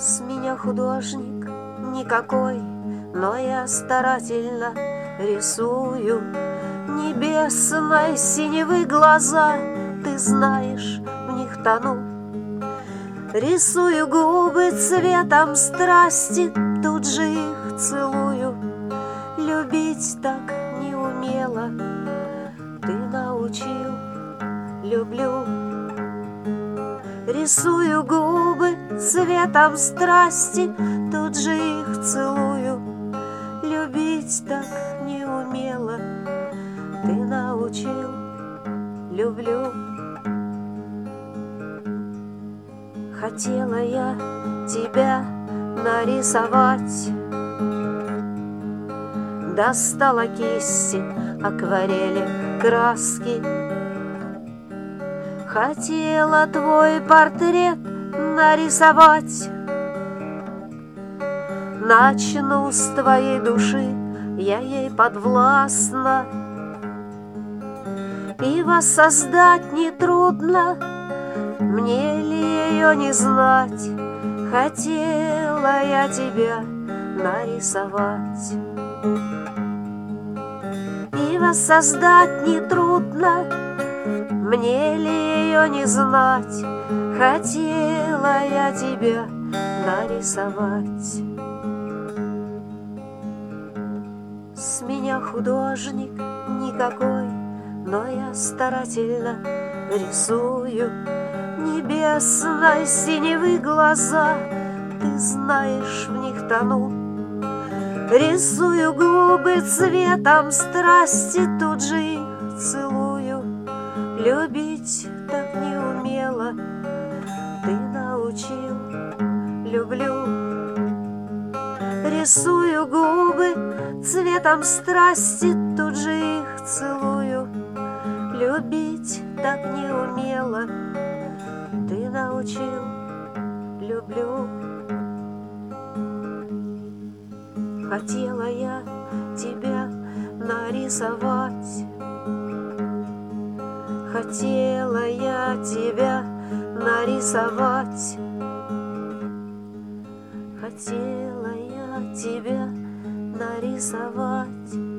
С меня художник никакой, но я старательно рисую небесной синевы глаза. Ты знаешь, в них тону. Рисую губы цветом страсти, тут же их целую. Любить так не умела, ты научил, люблю. Рисую губы цветом страсти, тут же их целую. Любить так не умела, ты научил, люблю. Хотела я тебя нарисовать, достала кисти, акварели, краски. Хотела твой портрет нарисовать. Начну с твоей души, я ей подвластна, и воссоздать нетрудно, мне ли ее не знать. Хотела я тебя нарисовать, и воссоздать нетрудно, мне ли ее не знать. Хотела я тебя нарисовать. С меня художник никакой, но я старательно рисую небесной синевы глаза. Ты знаешь, в них тону. Рисую губы цветом страсти, тут же их целую. Любить так не умела, ты научил, люблю. Рисую губы цветом страсти, тут же их целую. Любить так не умела, ты научил, люблю. Хотела я тебя нарисовать, хотела я тебя нарисовать, хотела я тебя нарисовать.